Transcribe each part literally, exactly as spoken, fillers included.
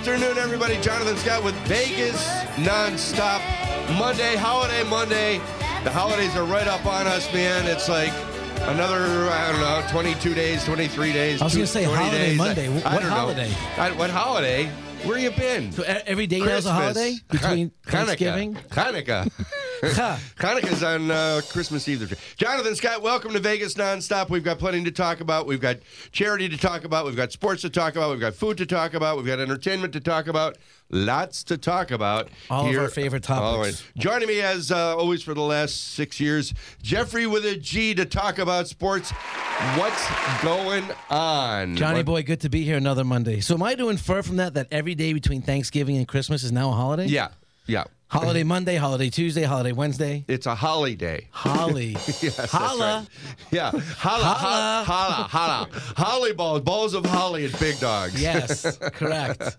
afternoon, everybody. Jonathan Scott with Vegas Nonstop. Monday, holiday Monday. The holidays are right up on us, man. It's like another, I don't know, twenty-two days, twenty-three days. I was going to say holiday days. Monday. I, What I don't holiday? Know. I, what holiday? Where you been? So e- every day now is a Christmas. holiday between Hanukkah. Thanksgiving. Hanukkah. Hanukkah's on uh, Christmas Eve. Jonathan Scott, welcome to Vegas Nonstop. We've got plenty to talk about. We've got charity to talk about. We've got sports to talk about. We've got food to talk about. We've got entertainment to talk about. Lots to talk about. All here. of our favorite topics. All right. Joining me, as uh, always for the last six years, Jeffrey with a G to talk about sports. What's going on? Johnny what? boy, good to be here another Monday. So am I to infer from that that every day between Thanksgiving and Christmas is now a holiday? Yeah, yeah. Holiday Monday, holiday Tuesday, holiday Wednesday. It's a holiday. Holly. Yes, that's Holla. right. Yeah. Holla, holla, holla, holla. Holly balls, balls of holly and big dogs. Yes, correct.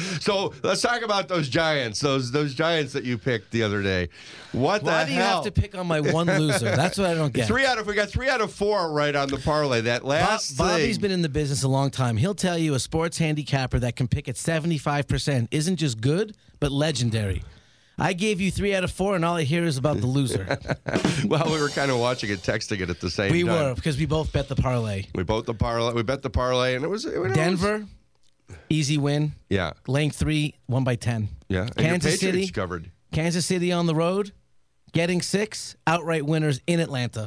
So let's talk about those Giants, those those Giants that you picked the other day. What Why the do you hell? have to pick on my one loser? That's what I don't get. Three out of we got three out of four right on the parlay. That Bob, last Bobby's thing. been in the business a long time. He'll tell you a sports handicapper that can pick at seventy-five percent isn't just good, but legendary. I gave you three out of four, and all I hear is about the loser. Well, we were kind of watching it, texting it at the same We time. were, because we both bet the parlay. We both the parlay. We bet the parlay, and it was it was- Denver, easy win. Yeah, Laying three, one by ten. yeah. And Kansas your Patriots City. covered. Kansas City on the road, getting six, outright winners in Atlanta.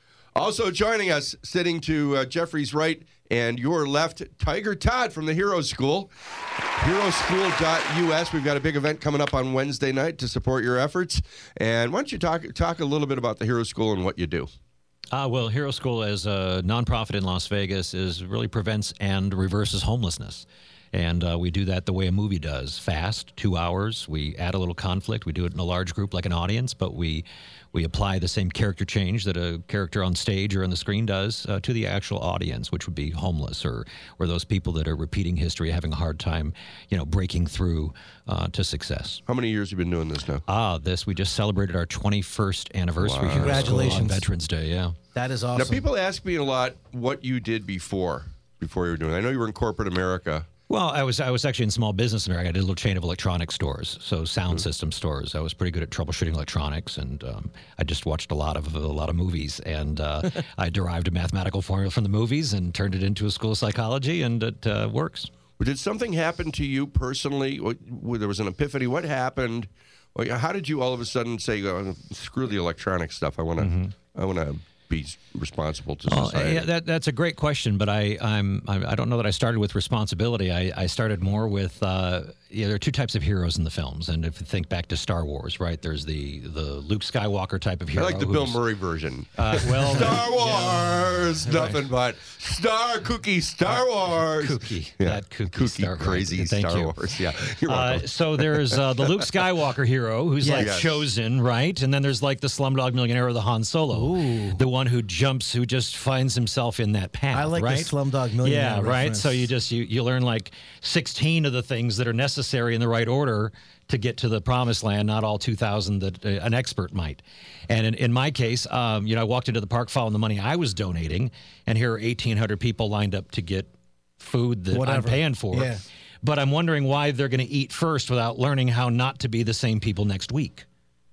Also joining us, sitting to uh, Jeffrey's right and your left, Tiger Todd from the Hero School. hero school dot U S. We've got a big event coming up on Wednesday night to support your efforts. And why don't you talk talk a little bit about the Hero School and what you do? Uh, well, Hero School, as a nonprofit in Las Vegas, is really prevents and reverses homelessness. And uh, we do that the way a movie does, fast, two hours. We add a little conflict. We do it in a large group like an audience, but we we apply the same character change that a character on stage or on the screen does uh, to the actual audience, which would be homeless or or those people that are repeating history, having a hard time, you know, breaking through uh, to success. How many years have you been doing this now? Ah, this, we just celebrated our twenty-first anniversary. Wow. Hero School Congratulations. on Veterans Day, yeah. That is awesome. Now, people ask me a lot what you did before, before you were doing it. I know you were in corporate America. Well, I was I was actually in small business America. I did a little chain of electronic stores, so sound Mm-hmm. system stores. I was pretty good at troubleshooting electronics, and um, I just watched a lot of a lot of movies, and uh, I derived a mathematical formula from the movies and turned it into a school of psychology, and it uh, works. Did something happen to you personally? What, there was an epiphany. What happened? How did you all of a sudden say, oh, "Screw the electronic stuff. I want to. Mm-hmm. I want to be responsible to Well, society"? yeah, that, that's a great question, but I I'm, I I don't know that I started with responsibility. I, I started more with uh, yeah. There are two types of heroes in the films, and if you think back to Star Wars, right? There's the the Luke Skywalker type of I hero. like the Bill who's- Murray version. Uh, well, Star Wars, nothing but Star Cookie Star Wars. Kooky, Yeah. that kooky, Kooky, Star Wars. crazy Thank Star you. Wars. Yeah, you're Uh, welcome. so there's uh, the Luke Skywalker hero who's Yes. like Yes. chosen, right? And then there's like the Slumdog Millionaire or the Han Solo, Ooh. the one who jumps, who just finds himself in that path. I like the right? Slumdog Millionaire Yeah, right. reference. So you just you, you learn like sixteen of the things that are necessary in the right order to get to the promised land, not all two thousand that uh, an expert might. And in, in my case, um, you know, I walked into the park following the money I was donating, and here are eighteen hundred people lined up to get food that Whatever. I'm paying for. Yeah. But I'm wondering why they're going to eat first without learning how not to be the same people next week.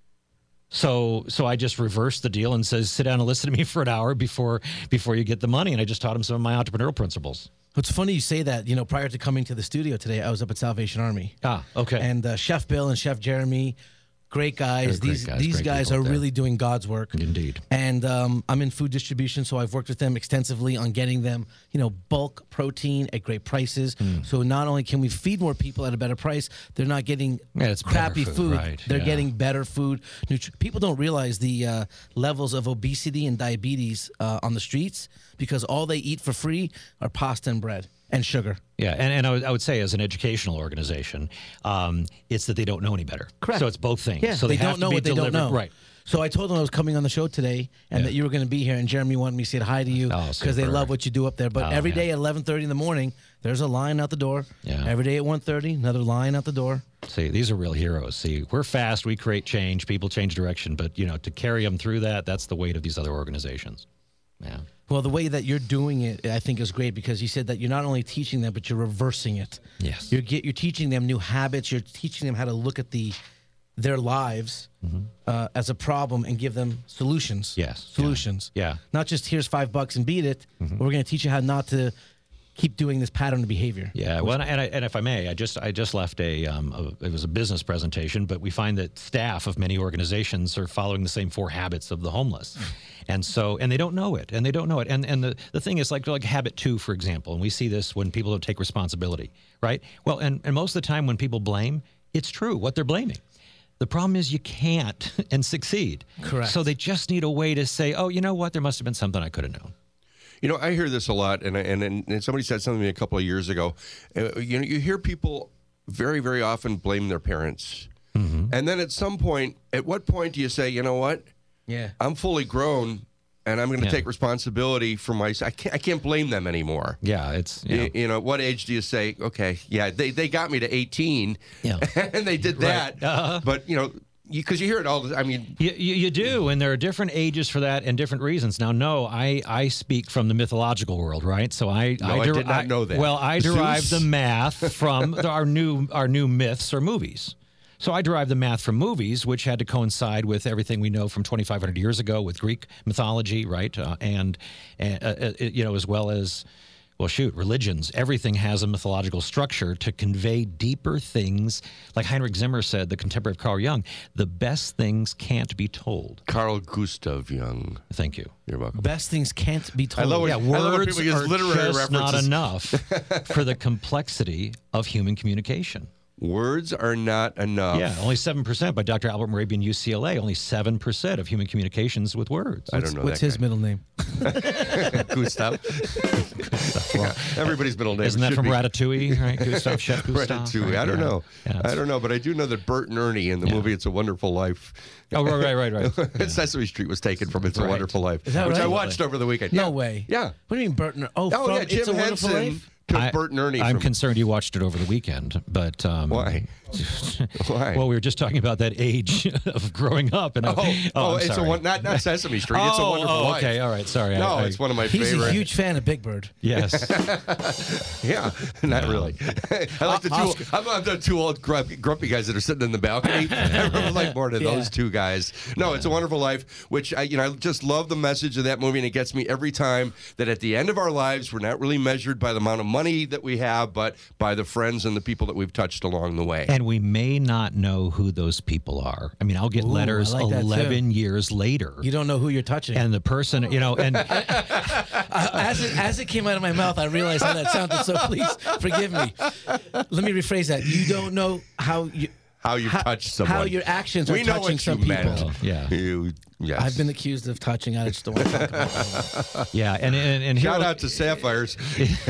So so I just reversed the deal and says, sit down and listen to me for an hour before before you get the money. And I just taught them some of my entrepreneurial principles. It's funny you say that. You know, prior to coming to the studio today, I was up at Salvation Army. Ah, okay. And uh, Chef Bill and Chef Jeremy, great guys. They're great these guys, these great guys people are up there. really doing God's work. Indeed. And um, I'm in food distribution, so I've worked with them extensively on getting them, you know, bulk protein at great prices. Hmm. So not only can we feed more people at a better price, they're not getting Yeah, it's crappy better food. food, right, They're yeah. getting better food. Nutri- people don't realize the uh, levels of obesity and diabetes uh, on the streets because all they eat for free are pasta and bread and sugar. Yeah, and, and I, would, I would say as an educational organization, um, it's that they don't know any better. Correct. So it's both things. Yeah, so they, they, have don't know to be what they delivered. don't know. Right. So I told them I was coming on the show today and Yeah. that you were going to be here, and Jeremy wanted me to say hi to you Oh, because they super. love what you do up there. But Oh, every man. day at eleven thirty in the morning, there's a line out the door. Yeah. Every day at one thirty, another line out the door. See, these are real heroes. See, we're fast. We create change. People change direction. But, you know, to carry them through that, that's the weight of these other organizations. Yeah. Well, the way that you're doing it, I think, is great because you said that you're not only teaching them, but you're reversing it. Yes. You're get, you're teaching them new habits. You're teaching them how to look at the their lives mm-hmm. uh, as a problem and give them solutions. Yes. Solutions. Yeah. yeah. Not just here's five bucks and beat it. Mm-hmm. We're going to teach you how not to keep doing this pattern of behavior. Yeah. Well, and, I, and if I may, I just I just left a, um, a it was a business presentation, but we find that staff of many organizations are following the same four habits of the homeless. And so, and they don't know it, and they don't know it. And and the, the thing is, like like habit two, for example, and we see this when people don't take responsibility, right? Well, and, and most of the time when people blame, it's true what they're blaming. The problem is you can't and succeed. Correct. So they just need a way to say, oh, you know what? There must have been something I could have known. You know, I hear this a lot, and and and somebody said something to me a couple of years ago. Uh, you know, you hear people very, very often blame their parents, mm-hmm. and then at some point, at what point do you say, you know what? Yeah, I'm fully grown, and I'm going to yeah. take responsibility for my. I can't. I can't blame them anymore. Yeah, it's you know, you, you know what age do you say? Okay, yeah, they they got me to eighteen, yeah. and they did that. Right. Uh-huh. But you know. Because you, you hear it all the I mean... You, you, you do, and there are different ages for that and different reasons. Now, no, I, I speak from the mythological world, right? So I... No, I, I did not know that. Well, I derive Zeus? the math from the, our new our new myths or movies. So I derive the math from movies, which had to coincide with everything we know from twenty-five hundred years ago with Greek mythology, right? Uh, and, uh, uh, you know, as well as... Well, shoot, religions, everything has a mythological structure to convey deeper things. Like Heinrich Zimmer said, the contemporary of Carl Jung, the best things can't be told. Carl Gustav Jung. Thank you. You're welcome. Best things can't be told. I love when, yeah, I love when words people use are literary just references. not enough for the complexity of human communication. Words are not enough. Yeah, only seven percent by Doctor Albert Morabian, U C L A. Only seven percent of human communications with words. I don't know What's that his guy. middle name? Gustav. Yeah, everybody's middle name Isn't that should from be Ratatouille, right? Gustav, Chef Gustav. Ratatouille. Right? I don't Yeah. know. Yeah, I don't know, but I do know that Bert and Ernie in the Yeah. movie It's a Wonderful Life. Oh, right, right, right, right. Yeah. Sesame Street was taken from It's a Right. Wonderful Life, Is that which I right? watched over the weekend. No Yeah. way. Yeah. What do you mean, Burton? Oh, Oh, from yeah, Jim It's a Wonderful Henson Life? took I, Bert and Ernie I'm from... concerned you watched it over the weekend, but um, Why? Why? Well, we were just talking about that age of growing up, and I, Oh, oh, oh, I'm it's sorry. a one, not not Sesame Street. It's a Oh, Wonderful oh, Life. okay, all right, sorry. No, I, I, it's one of my He's favorite. a huge fan of Big Bird. Yes. Yeah, not really. I like the Oscar. two. I'm, I'm the two old grumpy, grumpy guys that are sitting in the balcony. I really like more to Yeah. those two guys. No, It's a Wonderful Life, which I, you know, I just love the message of that movie, and it gets me every time that at the end of our lives, we're not really measured by the amount of money that we have, but by the friends and the people that we've touched along the way. And we may not know who those people are. I mean, I'll get Ooh, letters I like that too. eleven years later. You don't know who you're touching. And the person, you know, and Uh, as it as it came out of my mouth, I realized how that sounded. So please forgive me. Let me rephrase that. You don't know how you how you how, touch someone. how your actions we are know touching what some you people. meant. yeah, You, yes. I've been accused of touching. I just don't want to talk about it. yeah, and and, and Shout here, out to Sapphires.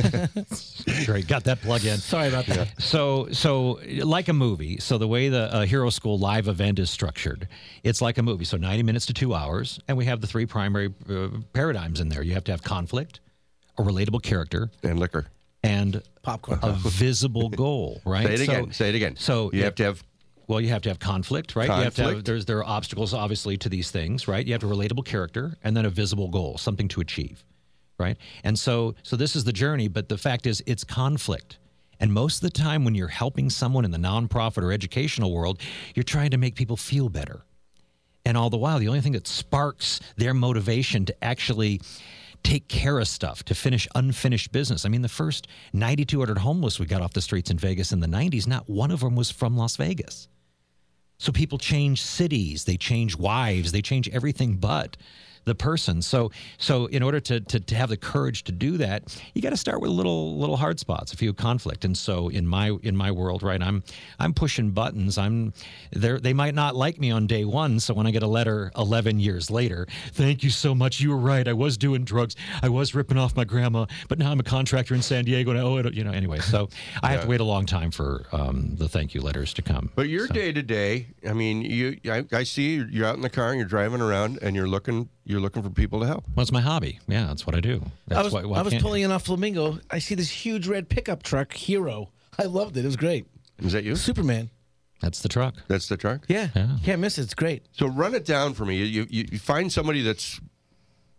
great, got that plug in. Sorry about that. So, so like a movie. So the way the uh, Hero School live event is structured, it's like a movie. So ninety minutes to two hours, and we have the three primary uh, paradigms in there. You have to have conflict, a relatable character, And liquor. and Popcorn. a visible goal. Right? Say it So- again. Say it again. So you have to have Well, you have to have conflict, right? You have to have, Conflict. there's there are obstacles obviously to these things, right? You have a relatable character and then a visible goal, something to achieve, right? And so so this is the journey, but the fact is it's conflict. And most of the time when you're helping someone in the nonprofit or educational world, you're trying to make people feel better. And all the while, the only thing that sparks their motivation to actually take care of stuff, to finish unfinished business. I mean, the first ninety-two hundred homeless we got off the streets in Vegas in the nineties, not one of them was from Las Vegas. So people change cities, they change wives, they change everything but the person. So so in order to to, to have the courage to do that, you got to start with little little hard spots, a few conflict. And so in my in my world, right, I'm I'm pushing buttons. I'm they they might not like me on day one. So when I get a letter eleven years later, thank you so much. You were right. I was doing drugs. I was ripping off my grandma, but now I'm a contractor in San Diego and I owe it. You know, anyway. So I have to wait a long time for um, the thank you letters to come. But your So- day to day, I mean, you, I, I see you- you're out in the car and you're driving around and you're looking, you're looking for people to help. Well, it's my hobby. Yeah, that's what I do. That's I was why, why I was can't- pulling in off Flamingo. I see this huge red pickup truck, Hero. I loved it. It was great. Is that you? Superman. That's the truck. That's the truck. Yeah. Yeah. Can't miss it. It's great. So run it down for me. You, you you find somebody that's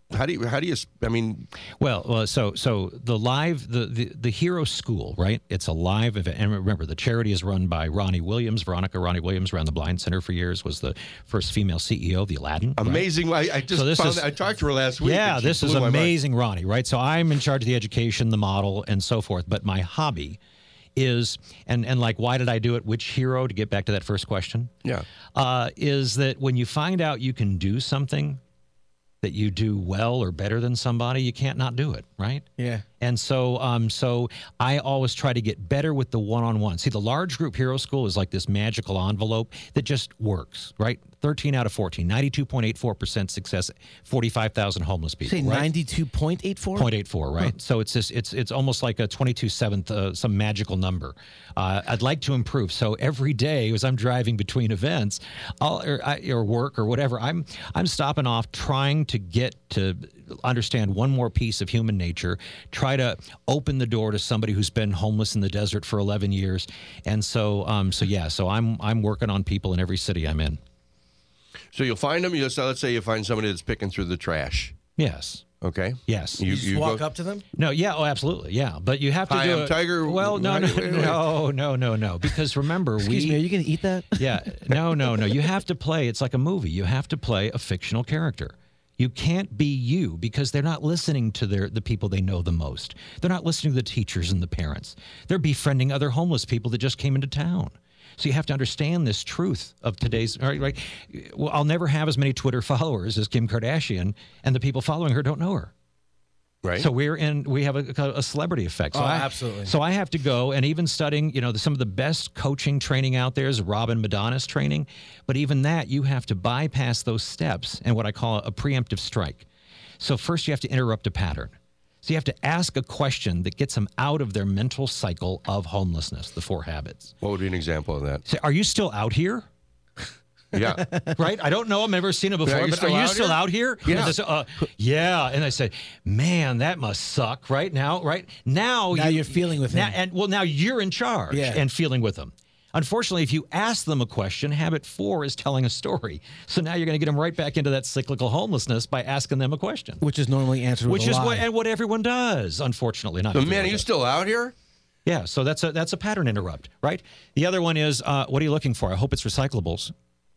How do you? How do you? I mean, Well, well, so so the live the, the the Hero School, right? It's a live event, and remember, the charity is run by Ronnie Williams. Veronica Ronnie Williams ran the Blind Center for years. Was the first female C E O of the Aladdin. right? amazing. I, I just So this found is- that, I talked to her last week. Yeah, and she this is blew my mind. amazing, Ronnie. Right? So I'm in charge of the education, the model, and so forth. But my hobby is, and and like, why did I do it? Which hero? To get back to that first question, Yeah. uh, is that when you find out you can do something that you do well or better than somebody, you can't not do it, right? Yeah. And so, um, so I always try to get better with the one-on-one. See, the large group Hero School is like this magical envelope that just works, right? thirteen out of fourteen, ninety-two point eight four percent success, forty-five thousand homeless people. Say right? ninety-two point eight four? zero point eight four, right? So it's just it's it's almost like a twenty-two seventh, uh, some magical number. Uh, I'd like to improve. So every day, as I'm driving between events, I'll, or, I, or work or whatever, I'm I'm stopping off, trying to get to understand one more piece of human nature. Try to open the door to somebody who's been homeless in the desert for eleven years, and so um so yeah, so I'm I'm working on people in every city I'm in. So you'll find them. You just, let's say you find somebody that's picking through the trash. Yes. Okay. Yes. You, just walk go- up to them? No, yeah, oh, absolutely, yeah. But you have to Hi, do I'm it- Tiger. Well, no, How no, do you- no, no, no, no. Because remember, Excuse we. me, are you going to eat that? Yeah, no, no, no. You have to play. It's like a movie. You have to play a fictional character. You can't be you because they're not listening to their the people they know the most. They're not listening to the teachers and the parents. They're befriending other homeless people that just came into town. So you have to understand this truth of today's. Right, right. Well, I'll never have as many Twitter followers as Kim Kardashian, and the people following her don't know her. Right. So we're in. We have a, a celebrity effect. So Oh, I, absolutely. So I have to go, and even studying, you know, the, some of the best coaching training out there is Robin Madonna's training. But even that, you have to bypass those steps and what I call a preemptive strike. So first, you have to interrupt a pattern. So you have to ask a question that gets them out of their mental cycle of homelessness. The four habits. What would be an example of that? Say, are you still out here? Yeah. Right? I don't know him, never seen him before, Yeah, you but still are you out still here? out here? Yeah. And they say, uh, yeah. And I say, man, that must suck right now, right? Now, Now you, you're feeling with now, him. And well, now you're in charge Yeah. and feeling with them. Unfortunately, if you ask them a question, habit four is telling a story. So now you're going to get them right back into that cyclical homelessness by asking them a question. Which is normally answered with Which a is lie. what and what everyone does, unfortunately. Not So, everyone man, are you does. still out here? Yeah, so that's a that's a pattern interrupt, right? The other one is, uh, what are you looking for? I hope it's recyclables.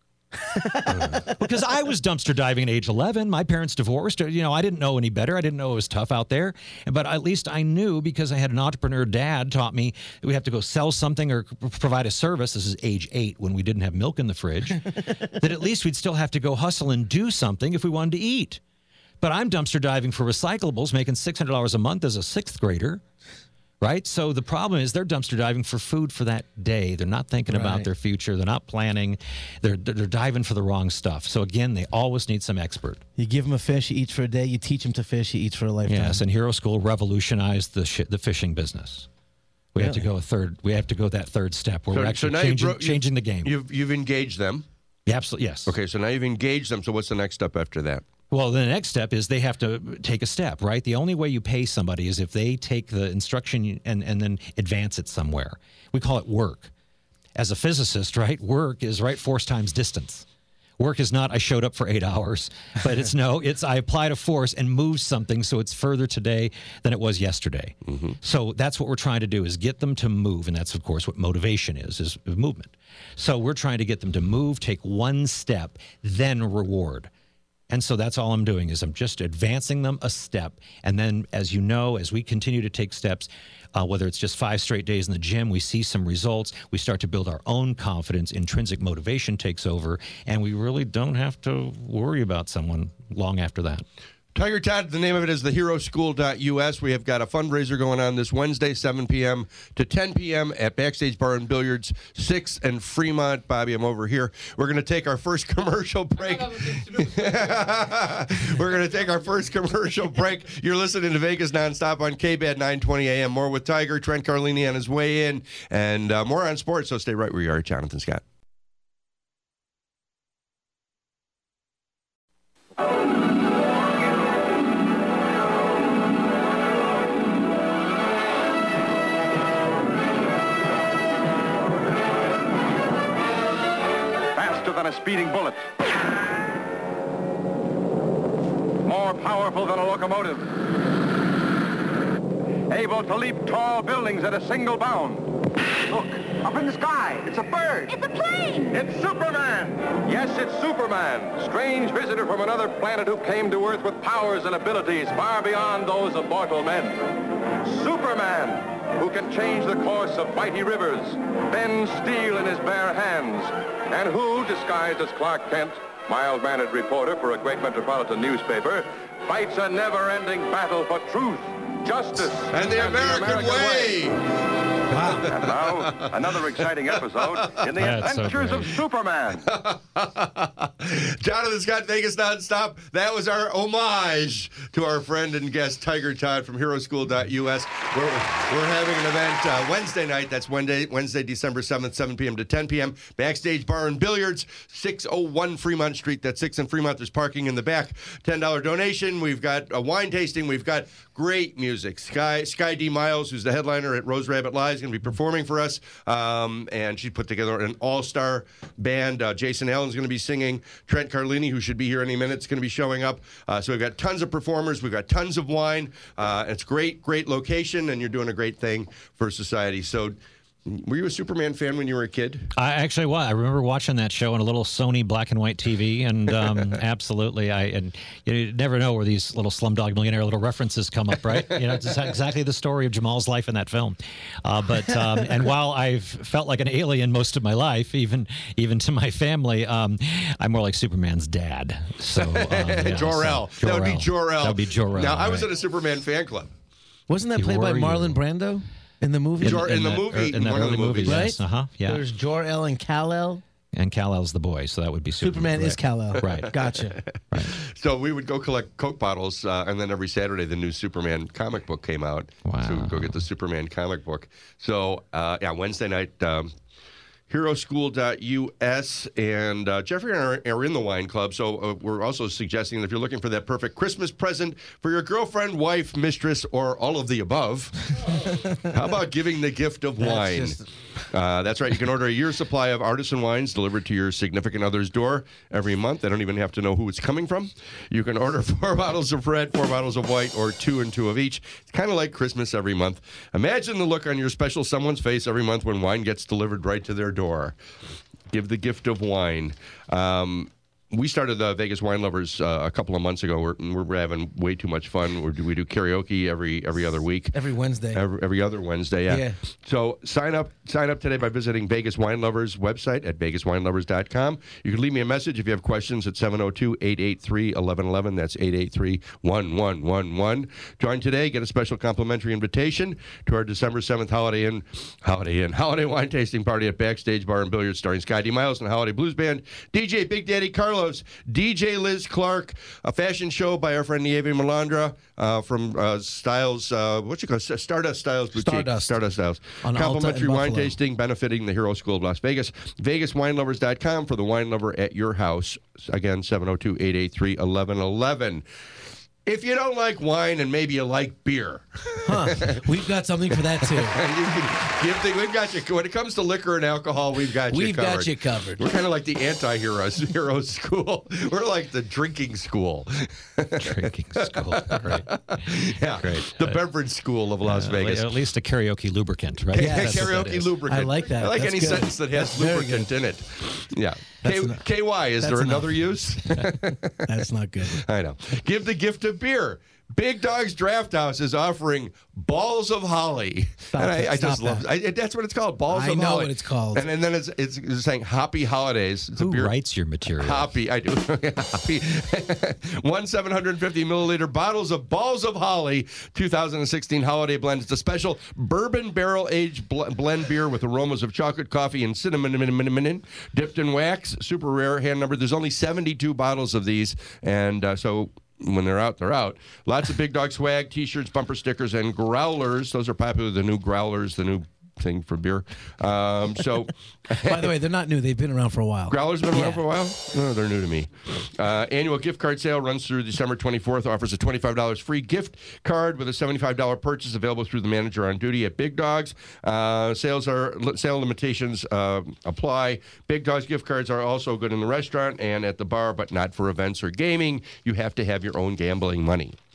Because I was dumpster diving at age eleven. My parents divorced. You know, I didn't know any better. I didn't know it was tough out there. But at least I knew because I had an entrepreneur dad taught me that we have to go sell something or provide a service. This is age eight when we didn't have milk in the fridge. That at least we'd still have to go hustle and do something if we wanted to eat. But I'm dumpster diving for recyclables, making six hundred dollars a month as a sixth grader. Right? So the problem is they're dumpster diving for food for that day. They're not thinking about Right. their future. They're not planning. They're, they're diving for the wrong stuff. So again, they always need some expert. You give him a fish, he eats for a day. You teach him to fish, he eats for a lifetime. Yes, and Hero School revolutionized the sh- the fishing business. We have to Really? go a third. We have to go that third step where So- we're so actually now you changing, bro- you- changing the game. You've you've engaged them. Yeah, absolutely, yes. Okay, so now you've engaged them. So what's the next step after that? Well, the next step is they have to take a step, right? The only way you pay somebody is if they take the instruction and, and then advance it somewhere. We call it work. As a physicist, right, work is, right, force times distance. Work is not I showed up for eight hours, but it's no, it's I applied a force and moved something so it's further today than it was yesterday. So that's what we're trying to do is get them to move. And that's, of course, what motivation is, is movement. So we're trying to get them to move, take one step, then reward. And so that's all I'm doing is I'm just advancing them a step. And then, as you know, as we continue to take steps, uh, whether it's just five straight days in the gym, we see some results. We start to build our own confidence. Intrinsic motivation takes over. And we really don't have to worry about someone long after that. Tiger Todd, the name of it is the hero school dot U S. We have got a fundraiser going on this Wednesday, seven p.m. to ten p.m. at Backstage Bar and Billiards, sixth and Fremont. Bobby, I'm over here. We're going to take our first commercial break. We're going to take our first commercial break. You're listening to Vegas Nonstop on K B A D nine twenty A M. More with Tiger, Trent Carlini on his way in, and uh, more on sports. So stay right where you are, Jonathan Scott. Faster than a speeding bullet. More powerful than than a locomotive. Able to leap tall buildings at a single bound. Look, up in the sky. It's a bird. It's a plane. It's Superman. Yes, it's Superman. Strange visitor from another planet who came to Earth with powers and abilities far beyond those of mortal men. Superman, who can change the course of mighty rivers, bend steel in his bare hands, and who, disguised as Clark Kent, mild-mannered reporter for a great metropolitan newspaper, fights a never-ending battle for truth, justice, And the American, American way. way. And now, another exciting episode in the That's so adventures of great. Superman. Jonathan Scott, Vegas Nonstop. That was our homage to our friend and guest, Tiger Todd from hero school dot U S. We're, we're having an event uh, Wednesday night. That's Wednesday, Wednesday, December seventh, seven p.m. to ten p.m. Backstage Bar and Billiards, six oh one Fremont Street. That's six in Fremont. There's parking in the back. ten dollars donation. We've got a wine tasting. We've got great music. Sky Sky D. Miles, who's the headliner at Rose Rabbit Live, is going to be performing for us. Um, and she put together an all-star band. Uh, Jason Allen's going to be singing. Trent Carlini, who should be here any minute, is going to be showing up. Uh, so we've got tons of performers. We've got tons of wine. Uh, it's great, great location, and you're doing a great thing for society. So were you a Superman fan when you were a kid? I actually was. I remember watching that show on a little Sony black and white T V, and um, absolutely, I and you never know where these little Slumdog Millionaire little references come up, right? You know, it's exactly the story of Jamal's life in that film. Uh, but um, and while I've felt like an alien most of my life, even even to my family, um, I'm more like Superman's dad. So um, yeah, Jor-El. so That would be Jor-El. That would be Jor-El. Now, I was right. at a Superman fan club. Wasn't that You played by were, you Marlon Brando in the movie? Jor- in the movie, in that one of early the movies. movie, Right? yes, uh-huh, yeah. There's Jor-El and Kal-El. And Kal-El's the boy, so that would be Superman. Superman is right. Kal-El. Right. Gotcha. Right. So we would go collect Coke bottles, uh, and then every Saturday the new Superman comic book came out. Wow. So we would go get the Superman comic book. So, uh, yeah, Wednesday night, um, hero school dot U S, and uh, Jeffrey and I are, are in the wine club, so uh, we're also suggesting that if you're looking for that perfect Christmas present for your girlfriend, wife, mistress, or all of the above, how about giving the gift of That's wine? just- Uh, that's right. You can order a year's supply of artisan wines delivered to your significant other's door every month. They don't even have to know who it's coming from. You can order four bottles of red, four bottles of white, or two and two of each. It's kind of like Christmas every month. Imagine the look on your special someone's face every month when wine gets delivered right to their door. Give the gift of wine. Um, we started the Vegas Wine Lovers uh, a couple of months ago. We're, we're having way too much fun. We're, we do karaoke every every other week. Every Wednesday. Every, every other Wednesday, yeah. Yeah. So sign up sign up today by visiting Vegas Wine Lovers website at vegas wine lovers dot com. You can leave me a message if you have questions at seven oh two, eight eight three, one one one one. That's eight eight three, one one one one. Join today. Get a special complimentary invitation to our December seventh Holiday Inn, Holiday Inn, Holiday Wine Tasting Party at Backstage Bar and Billiards starring Sky D. Miles and the Holiday Blues Band, D J Big Daddy Carlos, D J Liz Clark, a fashion show by our friend Nieve Melandra uh, from uh, Styles, uh, what you call it? Stardust Styles Boutique. Stardust. Stardust Styles. On Alta Complimentary and wine Buffalo. tasting benefiting the Hero School of Las Vegas. vegas wine lovers dot com for the wine lover at your house. Again, seven oh two, eight eight three, one one one one. If you don't like wine and maybe you like beer, Huh. We've got something for that, too. you can give the, we've got you. When it comes to liquor and alcohol, we've got you We've covered. got you covered. We're kind of like the anti-heroes hero school. We're like the drinking school. Drinking school. Right. Yeah, Great. the Uh, beverage school of Las Uh, Vegas. At least a karaoke lubricant, right? Yeah, That's what that Karaoke is. lubricant. I like that. I like That's any good. sentence that has That's very lubricant good. in it. Yeah. That's K- enough. KY, is That's there enough. another use? That's not good. I know. Give the gift of beer. Big Dog's Draft House is offering Balls of Holly. Stop and I, it. I just Stop love that. I, it. That's what it's called. Balls I of know Holly. what it's called. And, and then it's, it's it's saying Hoppy Holidays. It's Who a beer. writes your material? Hoppy, I do. Hoppy. One seven hundred fifty milliliter bottles of Balls of Holly two thousand sixteen holiday blend. It's a special bourbon barrel aged bl- blend beer with aromas of chocolate, coffee, and cinnamon, dipped in wax. Super rare, hand numbered. There's only seventy-two bottles of these, and uh, so. When they're out, they're out. Lots of Big Dog swag, T-shirts, bumper stickers, and growlers. Those are popular. The new growlers, the new thing for beer. Um, so, By the way, they're not new. They've been around for a while. growlers been Yeah. around for a while? No, they're new to me. Uh, annual gift card sale runs through December twenty-fourth. Offers a twenty-five dollars free gift card with a seventy-five dollars purchase available through the manager on duty at Big Dogs. Uh, sales are sale limitations uh, apply. Big Dogs gift cards are also good in the restaurant and at the bar, but not for events or gaming. You have to have your own gambling money.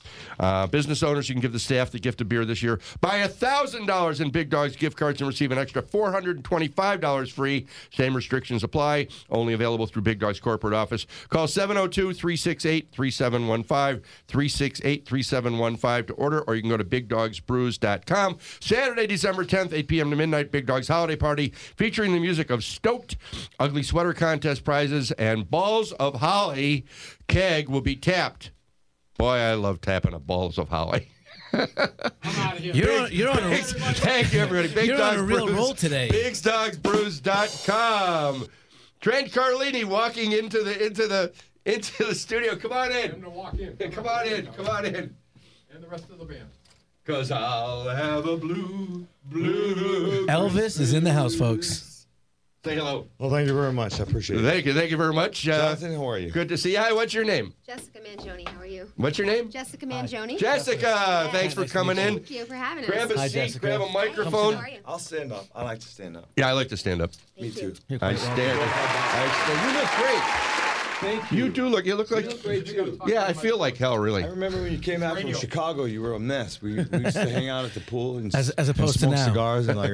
Uh, business owners, you can give the staff the gift of beer this year. Buy one thousand dollars in Big Dogs gift cards and receive an extra four hundred twenty-five dollars free. Same restrictions apply. Only available through Big Dogs corporate office. Call seven oh two, three six eight, three seven one five, three six eight, three seven one five to order, or you can go to big dogs brews dot com. Saturday, December tenth, eight p.m. to midnight, Big Dogs Holiday Party, featuring the music of Stoked, Ugly Sweater Contest prizes, and Balls of Holly. Keg will be tapped. Boy, I love tapping a Balls of Holly. I'm out of here. You're on, you're on a, Thank you, everybody. Big You're Dogs on a real Brews, roll today. big dogs brews dot com. Trent Carlini walking into the into the into the studio. Come on Him in. to walk in. Come on in. Come on in. And the rest of the band. Cause I'll have a blue, blue. Elvis is in the house, folks. Say hello. Well, thank you very much. I appreciate it. Thank you. Thank you very much. Uh, Jonathan, how are you? Good to see you. Hi, what's your name? Jessica Mangione, how are you? What's your name? Jessica Mangione. Jessica. Thanks for Nice to coming meet in. Thank you for having us. Grab a Hi, seat. Jessica. Grab a How microphone. are you? I'll stand up. I like to stand up. Yeah, I like to stand up. Me too. I stand. I stand. You look great. Thank You do look. You look like. You look great too. Yeah, I feel like hell. Really. I remember when you came out from Chicago, you were a mess. We, we used to hang out at the pool and, As- as opposed and to smoke now. cigars and like,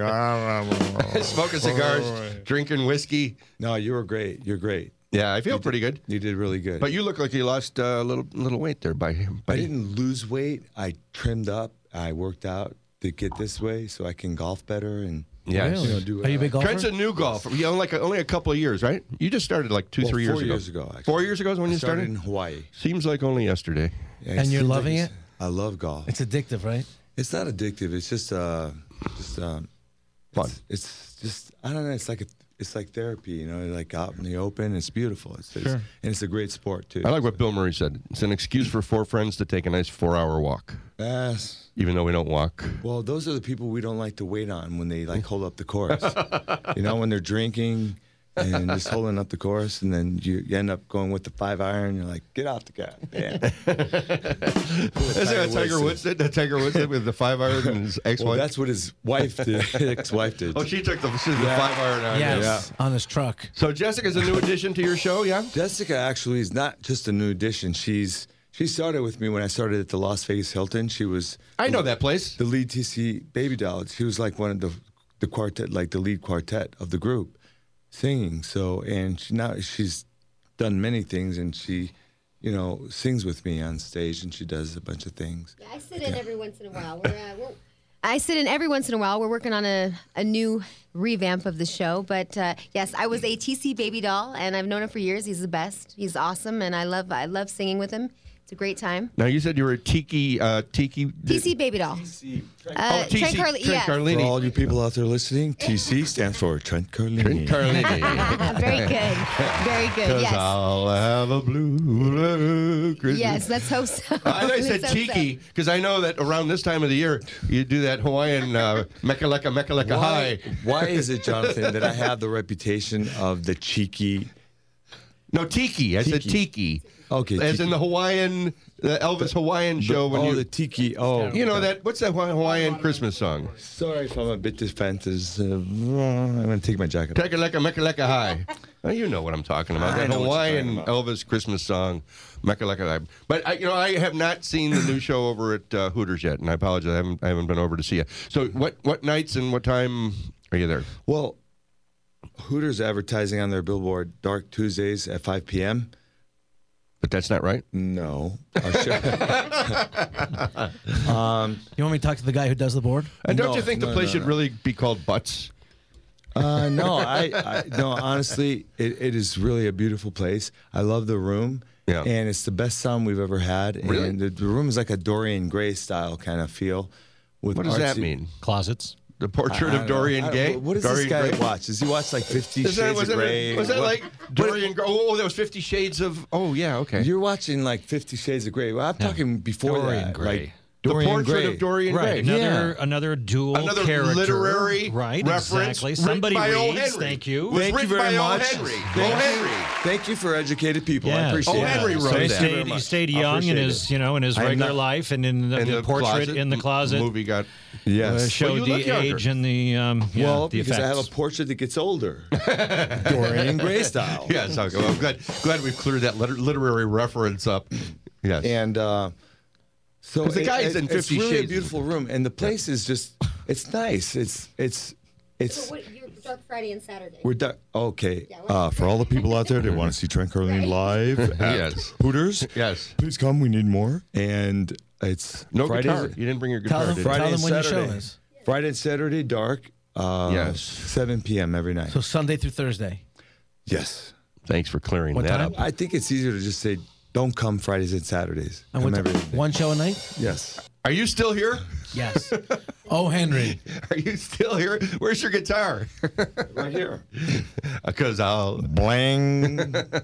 Smoking cigars, drinking whiskey. No, you were great. You're great. Yeah, I feel pretty good. You did really good. But you look like you lost uh, a little little weight there by I by. didn't lose weight. I trimmed up. I worked out to get this way so I can golf better and Yeah. Really? you know, do. Are you a big golfer? Trent's a new golfer. You know, like a, only a couple of years, right? You just started like two, Well, three years four ago. years ago, actually. Four years ago is when I you started started. in Hawaii. Seems like only yesterday. Yeah, And you're seems loving it's- it? I love golf. It's addictive, right? It's not addictive. It's just uh, just um, Fun. It's, it's just I don't know. It's like a, it's like therapy, you know, like out in the open. It's beautiful. It's, it's Sure. and it's a great sport too. I like what Bill Murray said. It's an excuse for four friends to take a nice four-hour walk, Yes. even though we don't walk. Well, those are the people we don't like to wait on when they like hold up the course. You know, when they're drinking and just holding up the course, and then you, you end up going with the five iron. You're like, get off the cat. Yeah. Is that Tiger Woods did? That Tiger Woods did with the five iron and his ex-wife? Well, that's what his wife did. ex-wife did. oh, she took the, she did the five iron on. Yes. On his truck. So Jessica's a new addition to your show, yeah? Jessica actually is not just a new addition. She's she started with me when I started at the Las Vegas Hilton. She was I know that place. the lead T C baby doll. She was like one of the the quartet, like the lead quartet of the group, singing. So and she, now she's done many things, and she, you know, sings with me on stage, and she does a bunch of things. Yeah, I sit in every once in a while. We're, uh, we're, I sit in every once in a while. We're working on a, a new revamp of the show. But uh, yes, I was a T C baby doll, and I've known him for years. He's the best. He's awesome, and I love I love singing with him. It's a great time. Now you said you were a tiki uh, tiki. T C baby doll. Uh, Oh, T C, Trent Carli- Trent yeah. For Carlini. all you people out there listening, T C stands for Trent Carlini. Trent Carlini. Very good. Very good. Because Yes. I'll have a blue, blue Christmas. Yes, let's hope so. I thought you said Let's hope so. tiki because I know that around this time of the year you do that Hawaiian uh, mekaleka mekaleka Why, high. why is it, Jonathan, that I have the reputation of the cheeky? No tiki. I said Tiki. tiki. Okay, As tiki. in the Hawaiian, the Elvis Hawaiian show when oh, you the tiki. Oh, you know that what's that Hawaiian Christmas song? Sorry if I'm a bit defensive. Uh, I'm going to take my jacket off. Mekaleka mekaleka high. Well, you know what I'm talking about. I That know what you're Hawaiian talking about. Elvis Christmas song, mekaleka high. But I, you know, I have not seen the new show over at uh, Hooters yet, and I apologize. I haven't, I haven't been over to see you. So what what nights and what time are you there? Well, Hooters advertising on their billboard Dark Tuesdays at five p.m. But that's not right. No. Our show- um, You want me to talk to the guy who does the board? And don't No, you think the no, place no, should no. really be called Butts? uh, no, I, I no. Honestly, it, it is really a beautiful place. I love the room. Yeah. And it's the best sound we've ever had. Really? And the, the room is like a Dorian Gray style kind of feel. With What does that artsy- mean? Closets. The portrait I of don't know. Dorian I don't- Gay? What does Dorian this guy Gray? watch? Does he watch like Fifty Is that, Shades was of that, Grey? was that What- like Dorian Gray? Oh, there was Fifty Shades of. Oh, yeah, okay. You're watching like Fifty Shades of Grey. Well, I'm talking before Dorian that. Gray. Like the Dorian portrait Gray. of Dorian Right, Gray. another Yeah. another dual Another character, literary right? reference Exactly. written Somebody by O. reads. Henry. Thank you. Was Thank you written very by O. much. Henry. Thank O. you. Henry. Thank you for educated people. I Yeah. appreciate Oh, it. Henry wrote so he that. Thank you very stayed, he much. stayed I young in appreciate his, it. you know, in his I am regular not- life, and in the, And the, the portrait closet, in the closet movie got. Yes. uh, showed you look the younger. age and the um, yeah, well, the because I have effects. a portrait that gets older. Dorian Gray style. Yes, okay. Well, I'm glad, glad we've cleared that liter- literary reference up. Yes. And uh, So 'Cause the it- guy's it- in Fifty It's really Shades. a beautiful room, and the place is just. It's nice. It's it's it's. So what, you're Dark Friday and Saturday. We're done. Okay. Yeah, what- Uh, for all the people out there that want to see Trent Carlini live at Yes. Hooters, Yes. please come. We need more. And it's No Fridays- guitar. You didn't bring your Tell guitar, them, did tell you? Friday them and when your show Saturday. is. Friday and Saturday, dark. Uh, Yes. seven p.m. every night. So Sunday through Thursday. Yes. Thanks for clearing What that time? up. I think it's easier to just say, don't come Fridays and Saturdays. And Come what every the, day. one show a night? Yes. Are you still here? Yes. Oh, Henry. Are you still here? Where's your guitar? Right here. Because I'll. Blang.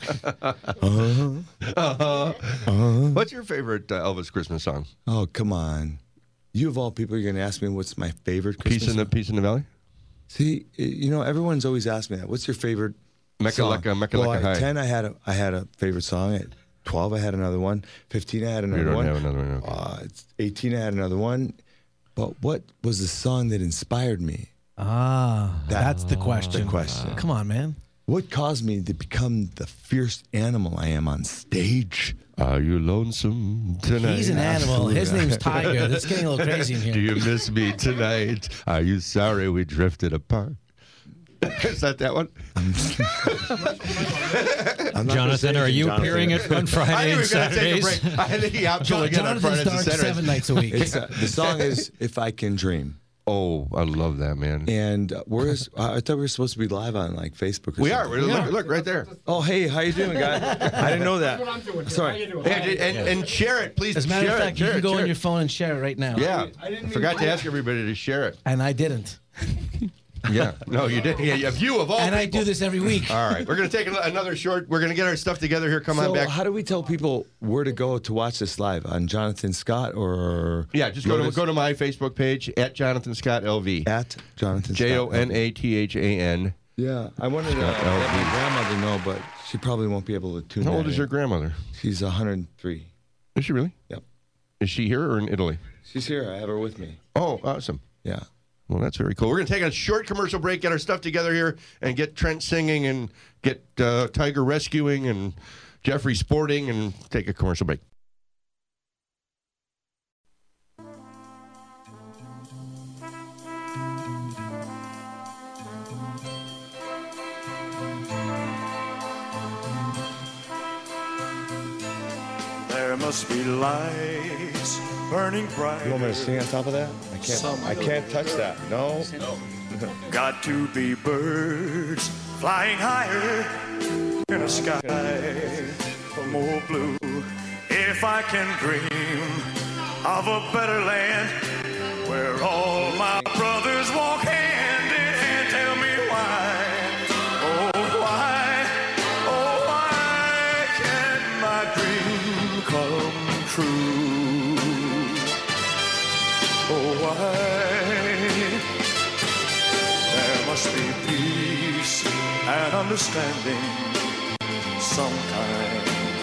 What's your favorite uh, Elvis Christmas song? Oh, come on. You of all people, you're going to ask me what's my favorite Christmas Peace in the song? Peace in the Valley. See, i- you know, everyone's always asked me that. What's your favorite song? Mecca Mecca well, Lecca High. at ten, I had a I had a favorite song. At twelve, I had another one. Fifteen, I had another don't one. have another one, okay. Uh, it's eighteen, I had another one. But what was the song that inspired me? Ah, That- that's the question. the question. Come on, man. What caused me to become the fierce animal I am on stage? Are you lonesome tonight? He's an animal. His name's Tiger. This is getting a little crazy in here. Do you miss me tonight? Are you sorry we drifted apart? Is that that one? I'm not gonna say Jonathan, are anything, you Jonathan. appearing at on I Friday knew we and were going to take a Saturdays? break. I think he opted John, again on Jonathan's Fridays and dark Saturdays. seven nights a week. It's, uh, the song is "If I Can Dream," Oh, I love that, man. and uh, we're I thought we were supposed to be live on like Facebook. Or We are. something. We're, look, look right there. Oh, hey, how you doing, guy? I didn't know That's what I'm that. doing. Sorry. How you doing? And, and, and share it, please. As a matter share of it, fact, you share can it, go share on it. your phone and share it right now. Yeah. I didn't I forgot mean- to ask everybody to share it. And I didn't. Yeah. No, you did. Yeah, yeah, you of all And I people. do this every week. All right. We're going to take an- another short. We're going to get our stuff together here. Come So on back. how do we tell people where to go to watch this live on Jonathan Scott or Yeah, just go to Lotus? go to my Facebook page at Jonathan Scott L V. at Jonathan J O Scott? N A T H A N. Yeah, I wanted to Scott let L V. my grandmother know, but she probably won't be able to tune How that old is in. your grandmother? She's one hundred three. Is she really? Yep. Is she here or in Italy? She's here. I have her with me. Oh, awesome. Yeah. Well, that's very cool. We're going to take a short commercial break, get our stuff together here, and get Trent singing and get uh, Tiger rescuing and Jeffrey sporting and take a commercial break. There must be lights burning bright. You want me to sing on top of that? I can't. I can't touch that. No. Got to be birds flying higher in a sky more blue. If I can dream of a better land where all my brothers walk hand in hand, tell me why, oh why, oh why can't my dream come true? Oh why? There must be peace and understanding sometimes.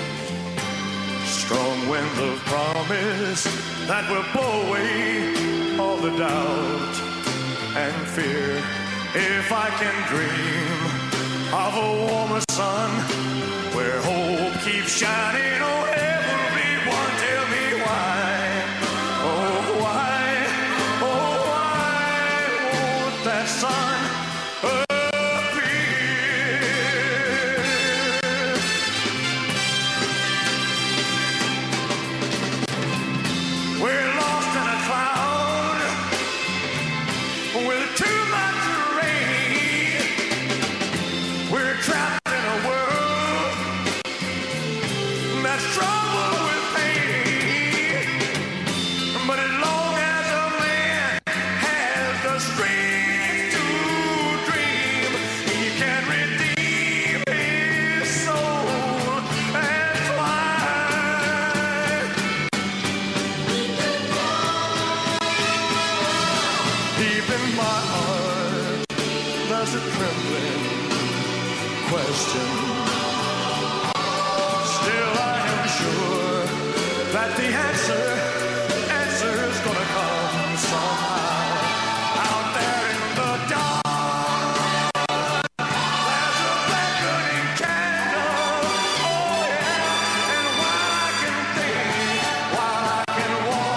Strong winds of promise that will blow away all the doubt and fear. If I can dream of a warmer sun where hope keeps shining on everyone, tell me why, oh why, oh why won't that sun appear? We're lost in a cloud with too much rain. We're trapped in a world that's troubled with pain. But as long as a man has the strength to dream, he can redeem his soul and fly. Deep in my heart, there's a trembling question. Still, I am sure that the answer, answer's gonna come somehow. Out there in the dark, there's a blackening candle. Oh yeah, and while I can think, while I can walk.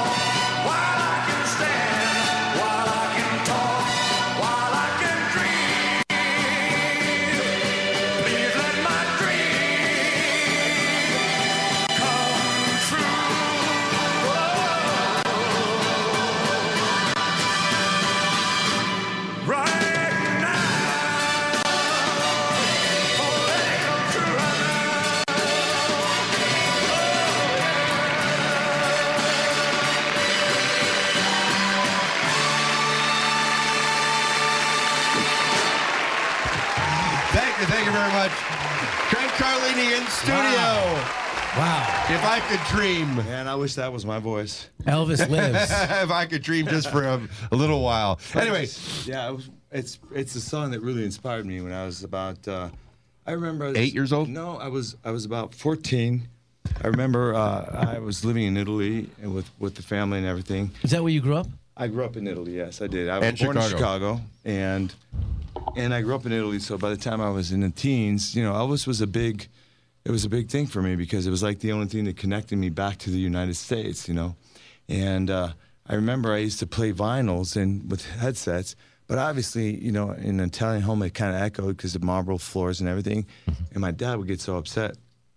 you very much. Trent Carlini in studio. Wow. If I could dream. Man, I wish that was my voice. Elvis lives. If I could dream just for a, a little while. Anyway. Yeah, it was, it's it's a song that really inspired me when I was about. Uh, I remember. I was, Eight years old? No, I was I was about fourteen. I remember uh, I was living in Italy and with with the family and everything. Is that where you grew up? I grew up in Italy. Yes, I did. I was And born Chicago. in Chicago, and and I grew up in Italy. So by the time I was in the teens, you know, Elvis was a big. It was a big thing for me because it was like the only thing that connected me back to the United States, you know. And uh, I remember I used to play vinyls and with headsets, but obviously, you know, in an Italian home it kind of echoed because of marble floors and everything. And my dad would get so upset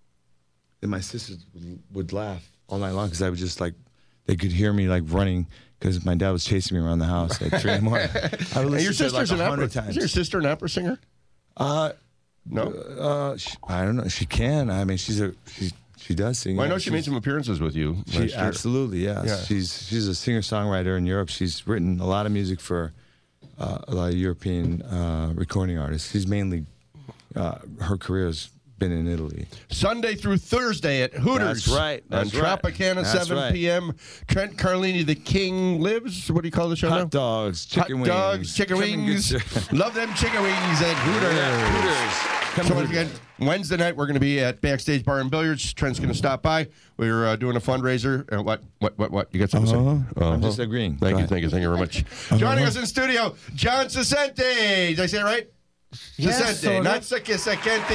that my sisters would, would laugh all night long because I would just like, they could hear me like running because my dad was chasing me around the house at three in the morning. I would And your listen to it sister's like a an hundred opera. times. Is your sister an opera singer? Uh, No. uh, she, I don't know. She can. I mean, she's a she. She does sing. Well, I know yeah. she made some appearances with you. She, last year. absolutely, yes. Yeah. She's she's a singer songwriter in Europe. She's written a lot of music for uh, a lot of European uh, recording artists. She's mainly uh, her career has been in Italy. Sunday through Thursday at Hooters. That's right. That's on right. Tropicana, That's seven right. p.m. Trent Carlini, the King lives. What do you call the show now? Hot dogs, chicken Hot wings, dogs, chicken Come and get wings. your- Love them chicken wings at Hooters. Yeah, Hooters. Come So to once again, Wednesday night we're going to be at Backstage Bar and Billiards. Trent's going to stop by. We're uh, doing a fundraiser. Uh, what? What? What? What? You got something Uh-huh. to say? I'm just agreeing. Thank Go you. ahead. Thank you. Thank you very much. Joining us in studio, John Sasente. Did I say it right? Yes, Sasente, sort of. not Sakente,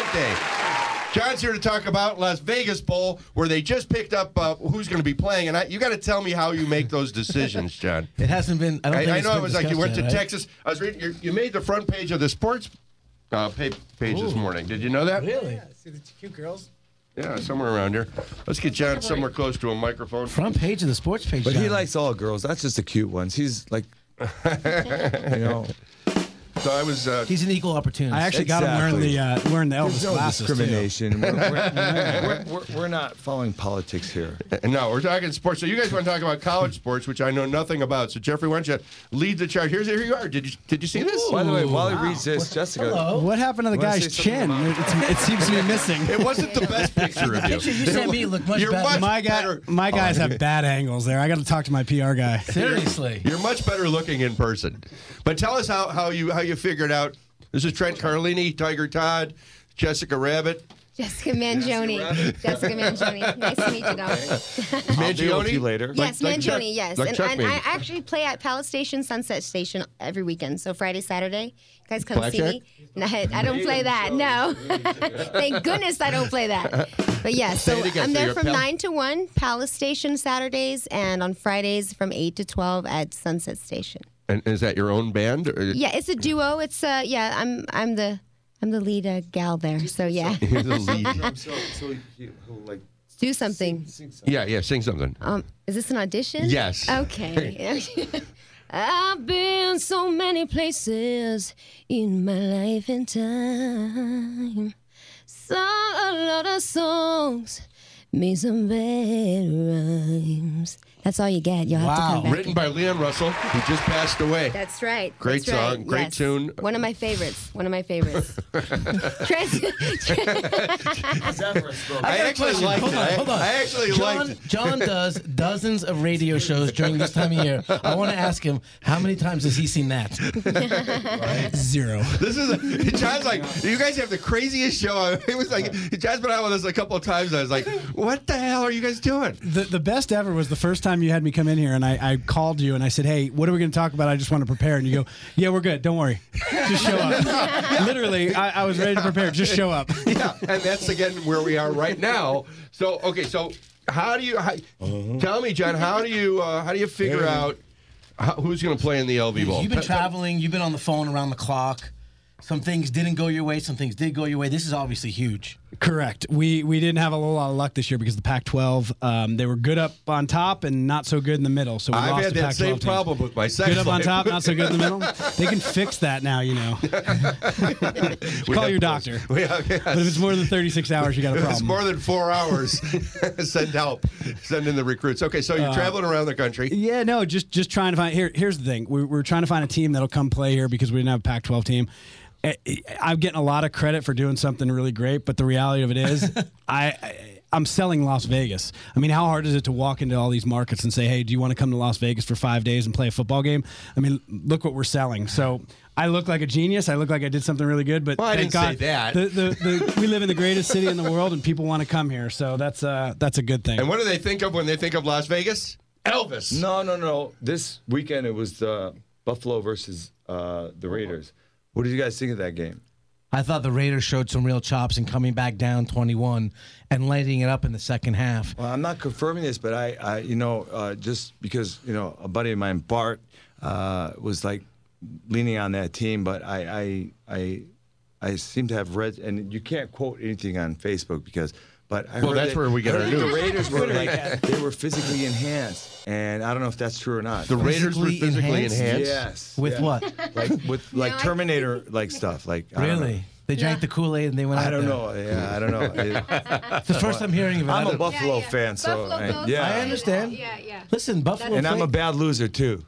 Sasente. John's here to talk about Las Vegas Bowl, where they just picked up uh, who's going to be playing, and I, you got to tell me how you make those decisions, John. It hasn't been. I don't I, think I it's know been it was like you discussed went to yet, right? Texas. I was reading. You, you made the front page of the sports uh, pa- page this morning. Did you know that? Really? See the cute girls? Yeah, somewhere around here. Let's get John somewhere close to a microphone. Front page of the sports page. But he John. likes all girls. That's just the cute ones. He's like, you know, So I was. Uh, He's an equal opportunity. I actually got him wearing the uh, wearing the Elvis there's no glasses too. discrimination. We're, we're, we're, we're, we're not following politics here. No, we're talking sports. So you guys want to talk about college sports, which I know nothing about. So Jeffrey, why don't you lead the charge? Here's here you are. Did you did you see this? By the way, while he reads this, Jessica, Hello. What happened to the You wanna guy's say something chin? about- It, it seems to be missing. It wasn't the best picture of you. picture you sent me looked much You're better. much My guy, better. my guys have bad angles there. I got to talk to my P R guy. Seriously. You're much better looking in person. But tell us how, how you how you figured out. This is Trent Carlini, Tiger Todd, Jessica Rabbit, Jessica Mangione. Jessica Mangione. Nice to meet you, though. I'll deal with you later. Yes, Like- like Mangione, Chuck- yes. like and Chuck and I Mangione. actually play at Palace Station, Sunset Station every weekend. So Friday, Saturday. You guys come Blackjack? see me. No, I don't play that. No. Thank goodness I don't play that. But yes, Say so it again. I'm So there you're from Pal- nine to one, Palace Station Saturdays, and on Fridays from eight to twelve at Sunset Station. And is that your own band? Or- Yeah, it's a duo. It's uh yeah, I'm I'm the I'm the lead uh, gal there. So yeah. You're the lead. so, so he, he'll like Do something. sing something. Yeah, yeah, sing something. Um, is this an audition? Yes. Okay. I've been so many places in my life and time. Sung a lot of songs, made some bad rhymes. That's all you get. You'll have to Wow. come back. Written by Leon Russell, who just passed away. That's right. Great That's right. song, great Yes. tune. One of my favorites. One of my favorites. Trans- I actually liked Hold it. on, I, hold on. I actually John, liked it. John does dozens of radio shows during this time of year. I want to ask him, how many times has he seen that? Zero. This is a, John's like, you guys have the craziest show. It was like John's been out with us a couple of times. I was like, what the hell are you guys doing? The the best ever was the first time you had me come in here and I, I called you and I said, hey, what are we going to talk about? I just want to prepare. And you go, yeah, we're good. Don't worry. Just show up. Literally, I, I was ready to prepare. Just show up. Yeah, and that's again where we are right now. So okay, so how do you how, tell me, John? How do you uh, how do you figure out how, who's going to play in the L V Bowl? You've been traveling. You've been on the phone around the clock. Some things didn't go your way. Some things did go your way. This is obviously huge. Correct. We we didn't have a whole lot of luck this year because the Pac twelve, um, they were good up on top and not so good in the middle. So we I've lost had the that Pac same twelve teams. problem with my sex Good up on life. top, not so good in the middle. They can fix that now, you know. We Call have your those. doctor. We have- yes. But if it's more than thirty-six hours, you got a If it's problem. more than four hours, send help. Send in the recruits. Okay, so Uh, you're traveling around the country. Yeah, no, just just trying to find. Here, here's the thing. We, we're trying to find a team that'll come play here because we didn't have a Pac twelve team. I, I'm getting a lot of credit for doing something really great, but the reality of it is, I, I I'm selling Las Vegas. I mean, how hard is it to walk into all these markets and say, hey, do you want to come to Las Vegas for five days and play a football game? I mean, look what we're selling. So I look like a genius. I look like I did something really good, but Well, I thank didn't say God, that. The, the, the, we live in the greatest city in the world, and people want to come here. So that's uh, that's a good thing. And what do they think of when they think of Las Vegas? Elvis. No, no, no. This weekend it was uh, Buffalo versus uh, the Raiders. What did you guys think of that game? I thought the Raiders showed some real chops and coming back down twenty-one and lighting it up in the second half. Well, I'm not confirming this, but I, I you know, uh, just because, you know, a buddy of mine, Bart, uh, was like leaning on that team, but I, I, I, I seem to have read, and you can't quote anything on Facebook because, but I Well, heard that's that- where we get heard our that news. The Raiders were like, they were physically enhanced, and I don't know if that's true or not. The Raiders were Physically physically enhanced? enhanced. Yes. With yeah. what? Like with like I- Terminator like stuff. Like I don't know. Really? They drank the Kool-Aid and they went out I don't there. know. Yeah, I don't know. It- It's the first I'm hearing of it. I I'm a don't- Buffalo Yeah, yeah. fan, so Buffalo I- Bills yeah. I understand. Yeah, yeah. Listen, Buffalo. and I'm a played- bad loser too.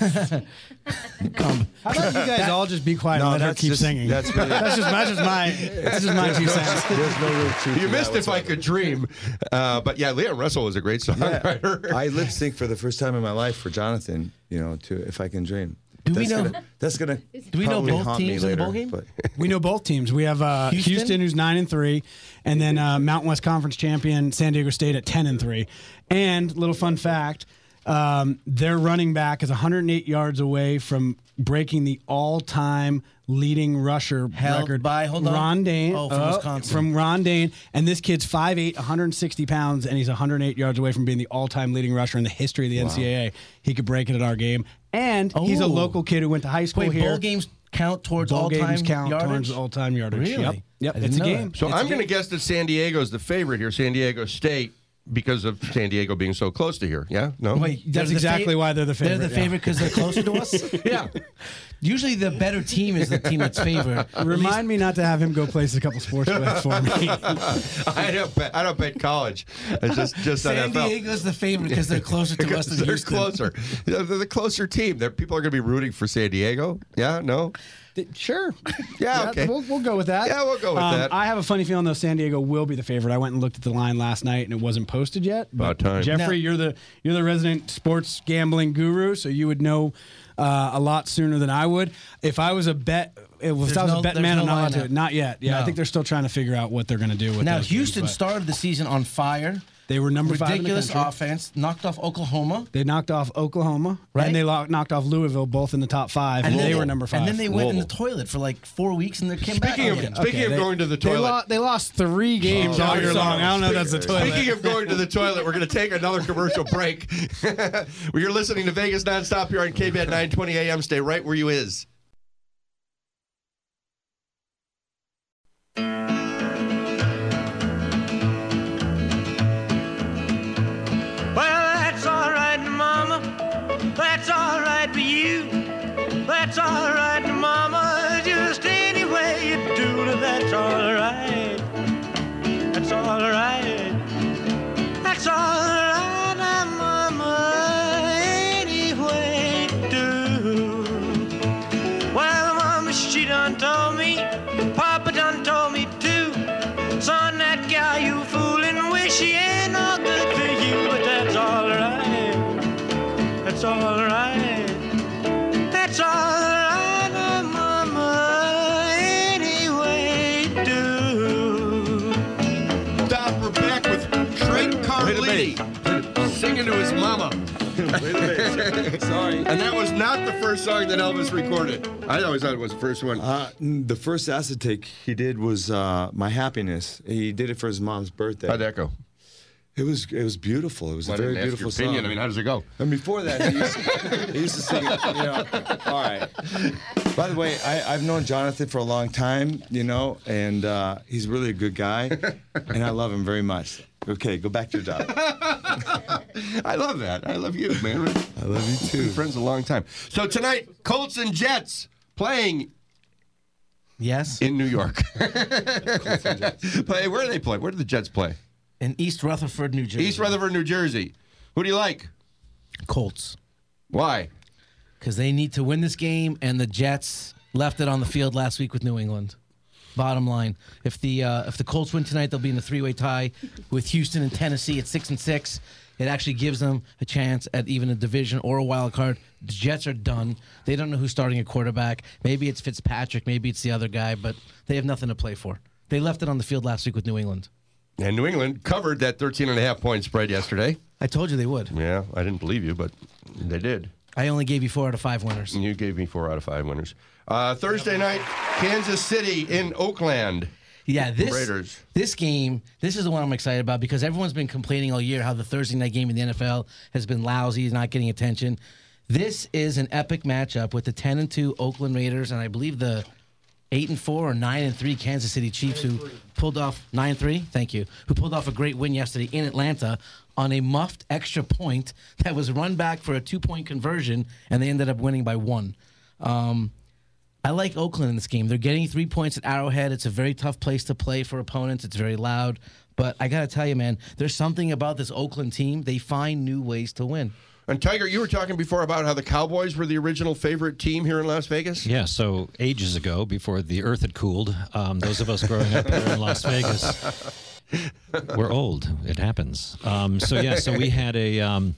Come. How about you guys all just be quiet No, and let her that's keep just- singing? that's really- that's just that's just my that's just my two cents. There's no real truth. You to missed that If I whatsoever. Could Dream. Uh, but yeah, Leon Russell was a great Yeah. songwriter. I lip sync for the first time in my life for Jonathan. You know, to If I Can Dream. Do we that's know- Gonna, that's gonna. Do we know probably both haunt me teams in the later, bowl game? But We know both teams. We have uh, Houston? Houston? who's nine and three, and then uh, Mountain West Conference champion San Diego State at ten and three. And little fun fact: um, their running back is one hundred eight yards away from breaking the all-time leading rusher Held record by- hold on. Ron Dane. Oh, from Wisconsin. From Ron Dane, and this kid's five eight, one hundred sixty pounds, and he's one hundred eight yards away from being the all-time leading rusher in the history of the N C double A. He could break it at our game, and he's a Oh. local kid who went to high school Wait, here. bowl games count towards Bowl all-time games count yardage? towards all-time yardage. Really? Yep, yep. I didn't It's a know game. that. So It's a I'm going to game. guess that San Diego's the favorite here, San Diego State, because of San Diego being so close to here. Yeah? No? Wait, they're That's the exactly why they're the favorite, They're the yeah. favorite because they're closer to us. Yeah. Usually, the better team is the team that's favored. Remind me not to have him go place a couple sports bets for me. I don't bet, I don't bet college. It's just, just on San N F L. Diego's the favorite because they're closer to us Because than they're Houston. closer. They're the closer team. They're, people are going to be rooting for San Diego. Yeah? No? Sure. Yeah, okay. We'll, we'll go with that. Yeah, we'll go with Um, that. I have a funny feeling though San Diego will be the favorite. I went and looked at the line last night and it wasn't posted yet. But About time. Jeffrey, Now- you're the you're the resident sports gambling guru, so you would know uh, a lot sooner than I would. If I was a bet, if There's I was no- a bet there's man, no I'm not allowed line to. up. Not yet. Yeah, I No. think they're still trying to figure out what they're going to do with Now, those Houston games, but started the season on fire. They were number five in the Ridiculous country. offense. Knocked off Oklahoma. They knocked off Oklahoma, Right. and they lo- knocked off Louisville, both in the top five, and, then they were number five. And then they went in the Whoa. toilet for like four weeks and they came back Speaking of, again. speaking of they- going to the They, toilet. lo- they lost three games Oh, all I'm year sorry. long. I don't know if that's the toilet. Speaking of going to the toilet, we're going to take another commercial break. Well, you're listening to Vegas Nonstop here on K B A N nine twenty A M. Stay right where you is. Well, that's all right, Mama. That's all right with you. That's all right, Mama. Just any way you do it, that's all right. That's all right. That's all right, Mama. Any way you do. Well, Mama, she done told me. Papa done told me too. Son, that gal you fooling with, she ain't no good for you, but that's all right. That's all right. That's all right, oh, Mama. Anyway, do. Stop. We're back with Trent Carlini singing to his mama. Sorry. And that was not the first song that Elvis recorded. I always thought it was the first one. Uh, the first acid take he did was uh, "My Happiness." He did it for his mom's birthday. How'd that go? It was it was beautiful. It was I a very didn't ask beautiful your opinion. song. I mean, how does it go? And before that, he used, to, he used to sing it, you know. All right. By the way, I, I've known Jonathan for a long time, you know, and uh, he's really a good guy, and I love him very much. Okay, go back to your job. I love that. I love you, man. I love you Been too. friends a long time. So tonight, Colts and Jets playing Yes. in New York. Play. Where do they play? Where do the Jets play? In East Rutherford, New Jersey. East Rutherford, New Jersey. Who do you like? Colts. Why? Because they need to win this game, and the Jets left it on the field last week with New England. Bottom line, if the uh, if the Colts win tonight, they'll be in a three-way tie with Houston and Tennessee at six and six. It actually gives them a chance at even a division or a wild card. The Jets are done. They don't know who's starting a quarterback. Maybe it's Fitzpatrick. Maybe it's the other guy, but they have nothing to play for. They left it on the field last week with New England. And New England covered that thirteen and a half point spread yesterday. I told you they would. Yeah, I didn't believe you, but they did. I only gave you four out of five winners. And you gave me four out of five winners. Uh, Thursday night, Kansas City in Oakland. Yeah, this Raiders. this game, this is the one I'm excited about because everyone's been complaining all year how the Thursday night game in the N F L has been lousy, not getting attention. This is an epic matchup with the ten and two Oakland Raiders and I believe the eight and four or nine and three Kansas City Chiefs who pulled off nine and three. Thank you. Who pulled off a great win yesterday in Atlanta on a muffed extra point that was run back for a two-point conversion, and they ended up winning by one. Um, I like Oakland in this game. They're getting three points at Arrowhead. It's a very tough place to play for opponents. It's very loud. But I got to tell you, man, there's something about this Oakland team. They find new ways to win. And Tiger, you were talking before about how the Cowboys were the original favorite team here in Las Vegas? Yeah, so ages ago, before the earth had cooled, um, those of us growing up here in Las Vegas, we're old. It happens. Um, so, yeah, so we had a... Um,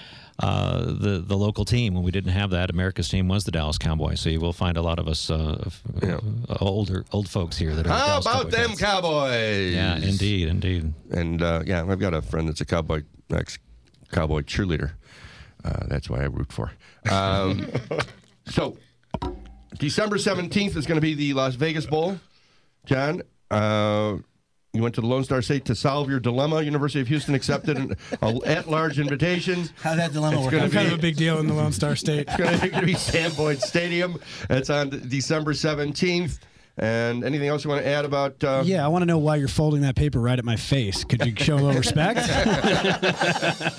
Uh, the the local team, when we didn't have that, America's team was the Dallas Cowboys. So you will find a lot of us uh, Yeah. uh, older old folks here that are How Dallas about Cowboy them fans. Cowboys? Yeah, indeed, indeed. And, uh, yeah, I've got a friend that's a Cowboy, ex-Cowboy cheerleader. Uh, that's why I root for. Um, so, December seventeenth is going to be the Las Vegas Bowl. John, uh, you went to the Lone Star State to solve your dilemma. University of Houston accepted an at-large invitation. How'd that dilemma It's work gonna out? be- Kind of a big deal in the Lone Star State. It's going to be Sam Boyd Stadium. It's on December seventeenth. And anything else you want to add about... Uh, Yeah, I want to know why you're folding that paper right at my face. Could you show a little respect? That's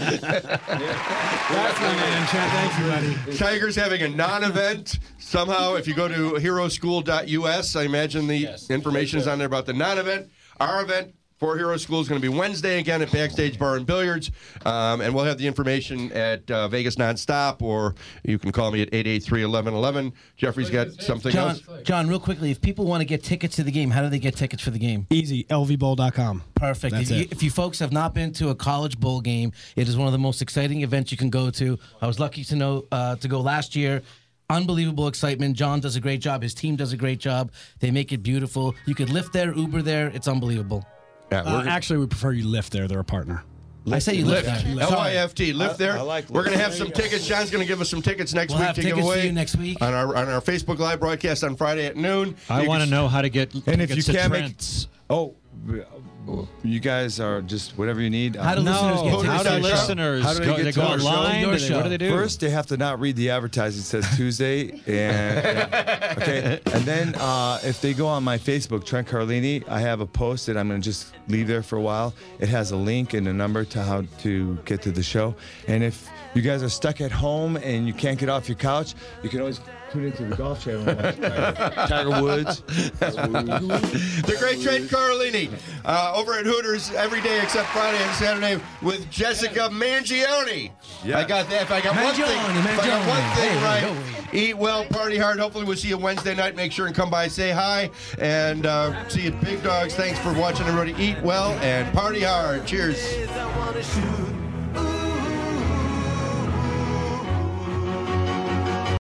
my man, Trent. Thank you, buddy. Tigers having a non-event. Somehow, if you go to hero school dot U S, I imagine the information is on there about the non-event. Our event for Hero School is going to be Wednesday again at Backstage Bar and Billiards. Um, and we'll have the information at uh, Vegas Nonstop, or you can call me at eight eight three, eleven eleven. Jeffrey's got something John, else. John, real quickly, if people want to get tickets to the game, how do they get tickets for the game? Easy, L V bowl dot com. Perfect. That's If you, it. if you folks have not been to a college bowl game, it is one of the most exciting events you can go to. I was lucky to know uh, to go last year. Unbelievable excitement. John does a great job. His team does a great job. They make it beautiful. You could Lyft there, Uber there. It's unbelievable. Yeah, Uh, actually, we prefer you lift there. They're a partner. I say you Lyft there. L Y F T, lift there. I like We're going to Lyft. have some tickets. John's going to give us some tickets next We'll week have to give tickets for away you next week. on our on our Facebook Live broadcast on Friday at noon. I You want to can- know how to get And if you tickets to can't make Trent's. oh, you guys are just whatever you need. How do Um, listeners get No, tickets? how to do our show? listeners How do they go, get they to go our show? online? Your Do they- show. What do they do? First, they have to not read the advertising. It says Tuesday, and okay, and then uh, if they go on my Facebook, Trent Carlini, I have a post that I'm going to just leave there for a while. It has a link and a number to how to get to the show. And if you guys are stuck at home and you can't get off your couch, you can always tune into the Golf Channel and watch Tiger, Tiger Woods. The great Trent Carlini uh, over at Hooters every day except Friday and Saturday with Jessica Mangione. Yeah. I got that. If I got one thing, Mangione, if I got one Mangione. thing Hey, right, yo. eat well, party hard. Hopefully we'll see you Wednesday night. Make sure and come by, say hi, and uh, see you at Big Dogs. Thanks for watching, everybody. Eat well and party hard. Cheers. I wanna shoot